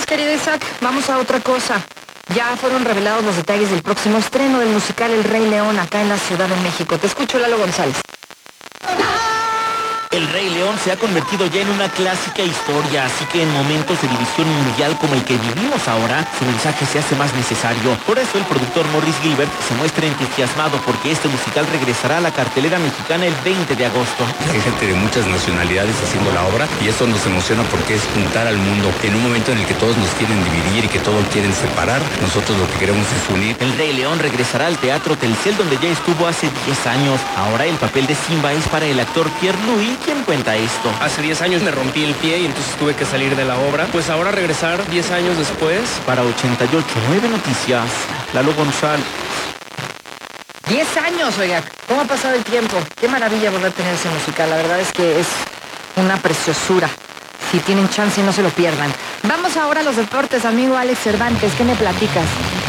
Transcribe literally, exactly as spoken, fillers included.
querido Isaac, vamos a otra cosa. Ya fueron revelados los detalles del próximo estreno del musical El Rey León acá en la Ciudad de México. Te escucho, Lalo González. El Rey León se ha convertido ya en una clásica historia, así que en momentos de división mundial como el que vivimos ahora, su mensaje se hace más necesario. Por eso el productor Morris Gilbert se muestra entusiasmado porque este musical regresará a la cartelera mexicana el veinte de agosto. Hay gente de muchas nacionalidades haciendo la obra y eso nos emociona porque es juntar al mundo. En un momento en el que todos nos quieren dividir y que todos quieren separar, nosotros lo que queremos es unir. El Rey León regresará al Teatro Telcel, donde ya estuvo hace diez años. Ahora el papel de Simba es para el actor Pierre Louis. ¿Quién cuenta esto? Hace diez años me rompí el pie y entonces tuve que salir de la obra. Pues ahora regresar diez años después. Para ochenta y ocho punto nueve Noticias, Lalo González. Diez años, oiga, ¿cómo ha pasado el tiempo? Qué maravilla volver a tener ese musical. La verdad es que es una preciosura. Si tienen chance, no se lo pierdan. Vamos ahora a los deportes, amigo Alex Cervantes. ¿Qué me platicas?